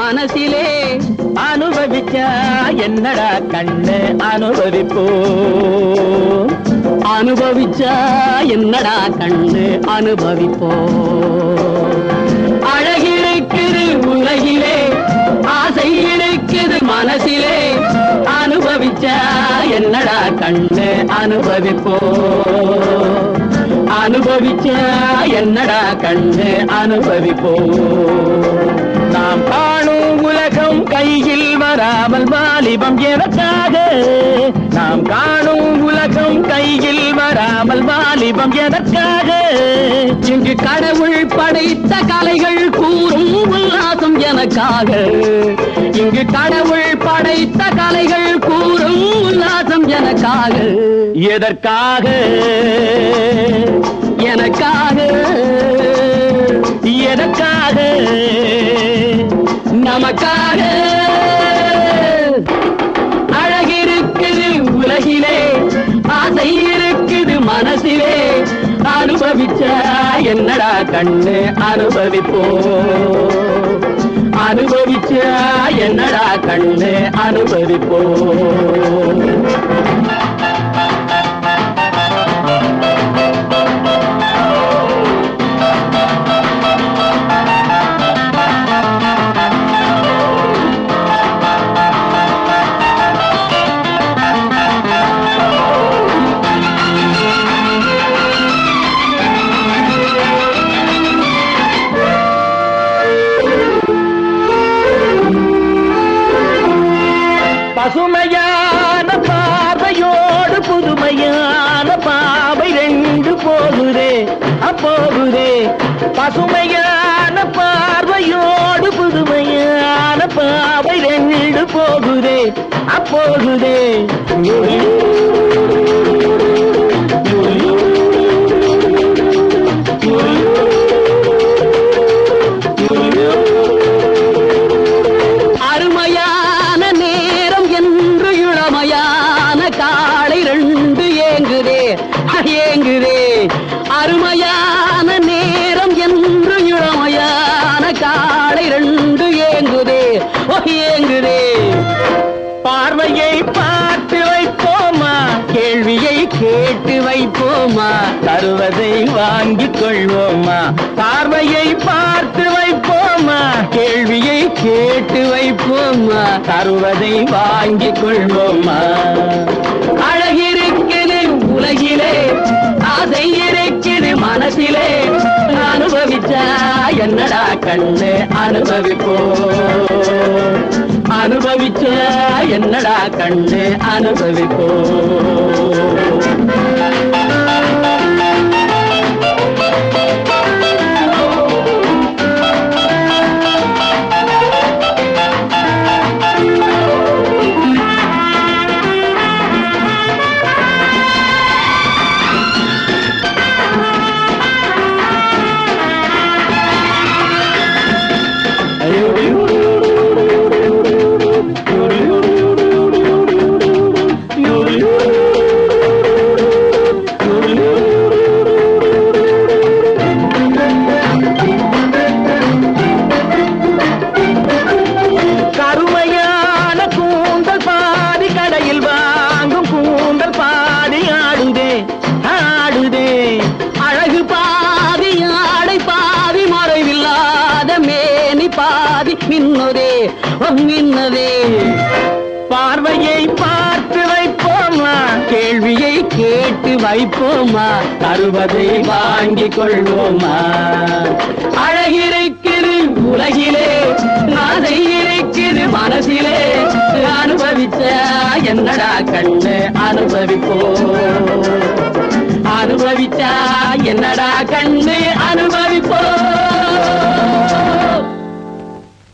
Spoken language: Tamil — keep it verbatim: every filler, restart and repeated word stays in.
மனசிலே அனுபவிச்சா என்னடா கண்ணு அனுபவிப்போ அனுபவிச்சா என்னடா கண்ணு அனுபவிப்போ அழகிருக்குது உலகிலே ஆசை இருக்குது மனசிலே அனுபவிச்சா என்னடா கண்ணு அனுபவிப்போ அனுபவிச்சா என்னடா கண்ணு அனுபவிப்போ நாம் காணும் உலகம் கையில் வராமல் வாலிபம் எதற்காக நாம் காணும் உலகம் கையில் வராமல் வாலிபம் எதற்காக இங்கு கடவுள் படைத்த கலைகள் கூறும் உல்லாசம் எனக்காக இங்கு கடவுள் படைத்த கலைகள் கூறும் உல்லாசம் எனக்காக எதற்காக எனக்காக எதற்காக நமக்காக அழகிருக்குது உலகிலே ஆசை இருக்குது மனசிலே அனுபவிச்சா என்னடா கண்ணு அனுபவிப்போ அனுபவிச்சா என்னடா கண்ணு அனுபவிப்போ பசுமையான பார்வையோடு புதுமையான பாவை ரெண்டு போகுதே அப்போகுதே பசுமையான பார்வையோடு புதுமையான பாவை ரெண்டு போகுதே அப்போகுதே அருமையான நேரம் என்று இளமையான காலை ரெண்டு ஏங்குதே ஏங்குதே பார்வையை பார்த்து வைப்போமா கேள்வியை கேட்டு வைப்போமா தருவதை வாங்கிக் கொள்வோமா பார்வையை பார்த்து வைப்போமா கேள்வியை கேட்டு வைப்போமா தருவதை வாங்கிக் கொள்வோமா அழகிருக்குது உலகிலே ஆசை இருக்குது மனசிலே அனுபவிச்சா என்னடா கண்ணு அனுபவிப்போ அனுபவிச்சா என்னடா கண்ணு அனுபவிப்போ மின்னதே மின்னதே பார்வையை பார்த்து வைப்போமா கேள்வியை கேட்டு வைப்போமா தருவதை வாங்கிக் கொள்வோமா அழகிருக்குது உலகிலே ஆசை இருக்குது மனசிலே அனுபவிச்ச என்னடா கண்ணு அனுபவிப்போ அனுபவிச்சா என்னடா கண்ணு அனுபவிப்போ